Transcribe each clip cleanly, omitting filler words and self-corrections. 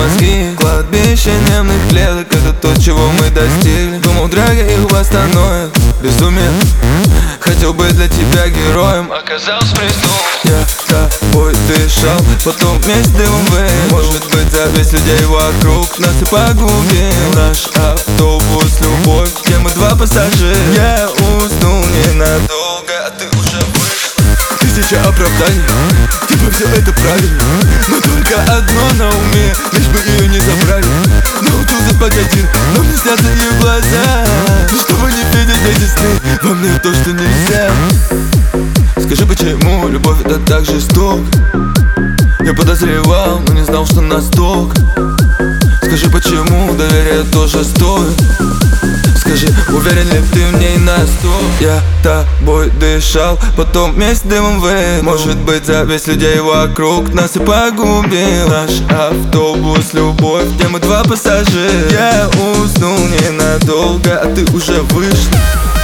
мозги. Кладбище немных клеток, это то, чего мы достигли. Думал, драга их восстановит. Безумие, хотел быть для тебя героем, оказался преступником. Я тобой дышал, потом вместе дымом выел. Может быть, за весь людей вокруг нас и погубил наш автобус, любовь, где мы два пассажира. Я уснул ненадолго, а ты уже вышел. Тысяча оправданий, типа все это правильно, но только одно на уме, лишь бы ее не забрали. Научился спать один, но мне снятся ее глаза. Но чтобы не видеть эти сны, во мне то, что нельзя. Скажи, почему любовь это так жестоко? Я подозревал, но не знал, что настолько. Скажи, почему доверие тоже стоит? Скажи, уверен ли ты в ней на 100? Я тобой дышал, потом вместе дымом выел. Может быть, за весь людей вокруг нас и погубил наш автобус, любовь, где мы два пассажира. Я уснул ненадолго, а ты уже вышла.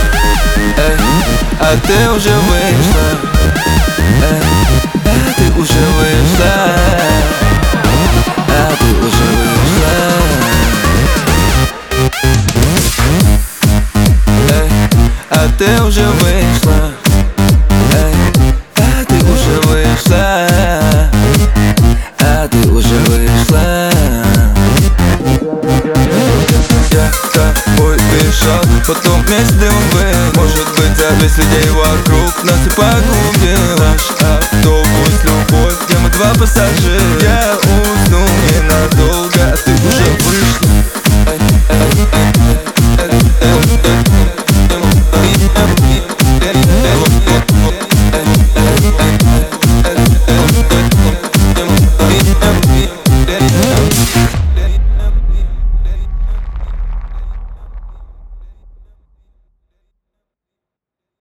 А ты уже вышла. А ты уже вышла. А ты уже вышла. А ты уже вышла. А ты уже вышла. А ты уже вышла. Я тобой дышал, потом вместе дымом выел. Может быть, за весь людей вокруг нас и погубил наш автобус, любовь, где мы два пассажира. Я уснул ненадолго,